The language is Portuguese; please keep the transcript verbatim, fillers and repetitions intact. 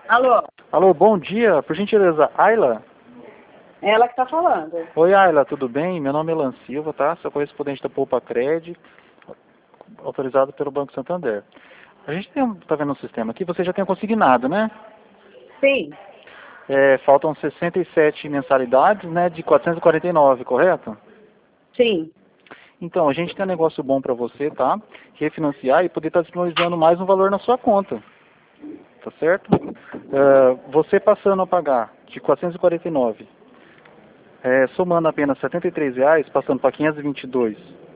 Alô, Alô, bom dia. Por gentileza, Ayla? é ela que tá falando. Oi, Ayla, tudo bem? Meu nome é Lan Silva, tá? Sou correspondente da Poupa Cred, autorizado pelo Banco Santander. A gente tem, um- tá vendo um sistema aqui, você já tem consignado, né? Sim, É, faltam sessenta e sete mensalidades, né, de quatrocentos e quarenta e nove, correto? sim. Então, a gente tem um negócio bom para você, tá? Refinanciar e poder estar disponibilizando mais um valor na sua conta, tá certo? É, você passando a pagar de quatrocentos e quarenta e nove, é, somando apenas setenta e três reais, passando para quinhentos e vinte e dois